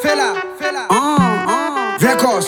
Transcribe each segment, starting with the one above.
Records.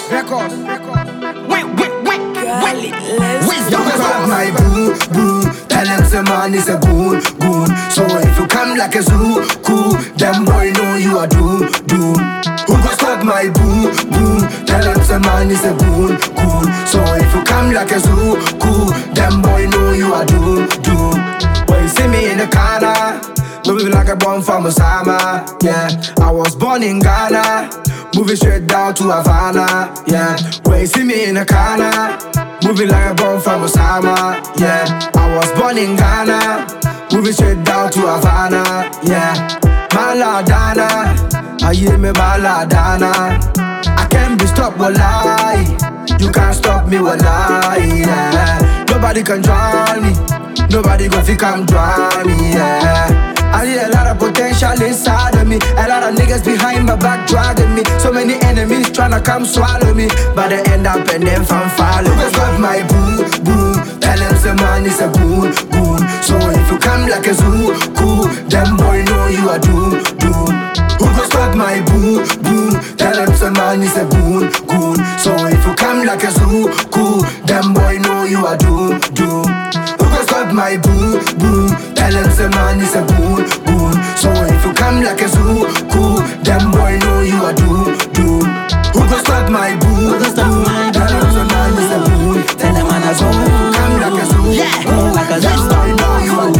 Wait. Don't call my boo, boo. Tell them the man is a goon. So if you come like a zoo, cool, them boy know you are doom. Who go stop my boo, boo? Tell them the man is a goon. So if you come like a zoo, cool, them boy know you are doom. When you see me in the corner, moving like a bomb from Osama, yeah. I was born in Ghana, moving straight down to Havana, yeah. When you see me in the corner, moving like a bomb from Osama, yeah. I was born in Ghana, moving straight down to Havana, yeah. Maladana, I hear me Maladana. I can't be stopped, wallahi. You can't stop me, wallahi, yeah. Nobody can drown me, nobody gon' fi come drown me, yeah. I see a lot of potential inside of me, a lot of niggas behind my back dragging me. So many enemies tryna come swallow me, but they end up and them fan follow me. Got my boo, boo. Tell them the man is a goon. So if you come like a zoo, cool, them boy know you are doom. Who go stop my boo, boo? Tell them the man is a goon. So if you come like a zoo, cool, them boy know you are doom. Who go stop my boo, boo? Tell them the man is a goon. So if you come like a zoo, cool, them boy know you are doom. Who go stop my boo, boo? Tell them the man is a goon. Tell them man a So if you come like a zoo, Yeah, like a them boy know you are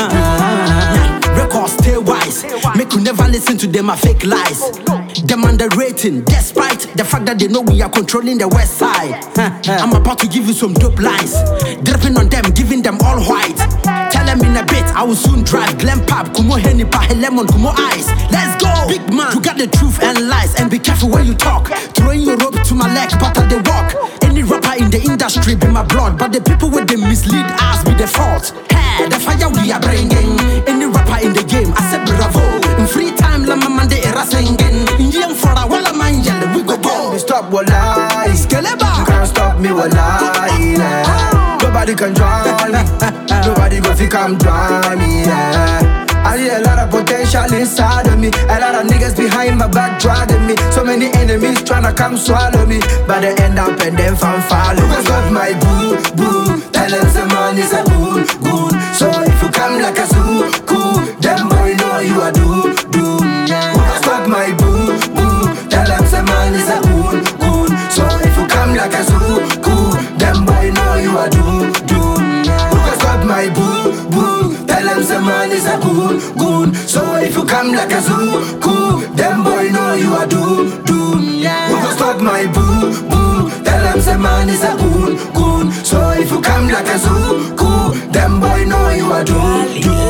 doom. Records stay wise. Make you never listen to them, a fake lies. Them underrating, despite the fact that they know we are controlling the west side. I'm about to give you some dope lines. Dripping on them, giving them all white. Tell them in a bit, I will soon drive. Glen Pap, Kumo Henny, Pahe Lemon, Kumo Ice. Let's go! Big man, you got the truth and lies. And be careful when you talk. Throwing your rope to my leg, but they walk. Any rapper in the industry be my blood, but the people with them mislead us be the fault. Hey, the fire we are bringing. Any rapper in the game, I said bravo. In free time, la mama de era singing. In young for a walla man yell, we go go. Stop, wallahi. Skeleba. You can't stop me, wallahi, yeah. Nobody can drown me. Nobody gon' fi come drown me, yeah. I see a lot of potential inside of me, a lot of niggas behind my back dragging me. So many enemies tryna come swallow me, but they end up and them fan follow me. Got my boo, boo. Tell them the man is a goon. So if you come like a zoo, cool, them boy know you are doom. Stop my boo, boo. Tell them the man is a goon. So if you come like a zoo, cool, them boy know you are doom. Stop my boo, boo. Tell them the man is a goon. So if you come like a zoo, cool, them boy know you are doom. Stop my boo, boo. Tell them the man is a goon. So if you come like a zoo, cool, them boy know you are doom.